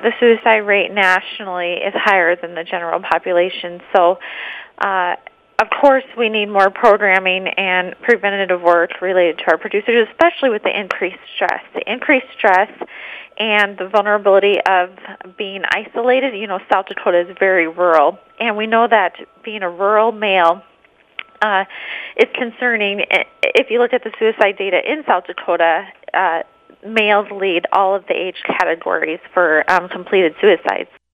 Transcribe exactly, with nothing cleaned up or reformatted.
the suicide rate nationally is higher than the general population. So, uh, of course, we need more programming and preventative work related to our producers, especially with the increased stress. The increased stress and the vulnerability of being isolated. You know, South Dakota is very rural, and we know that being a rural male uh, is concerning. If you look at the suicide data in South Dakota, uh, males lead all of the age categories for um, completed suicides.